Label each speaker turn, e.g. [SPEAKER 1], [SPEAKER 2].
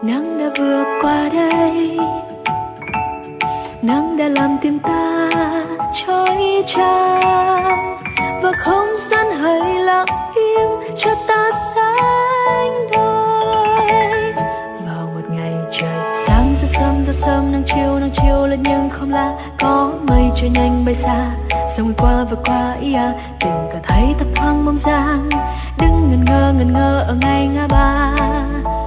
[SPEAKER 1] Nắng đã vượt qua đây, nắng đã làm tim ta chói chang, và không gian hãy lặng im cho ta sánh đôi. Vào một ngày trời sáng rất sớm nắng chiều lên nhưng không là có mây trời nhanh bay xa, sông qua và qua tình cả thấy thấp thoáng bóng dáng, đứng ngẩn ngơ ở ngay ngã ba.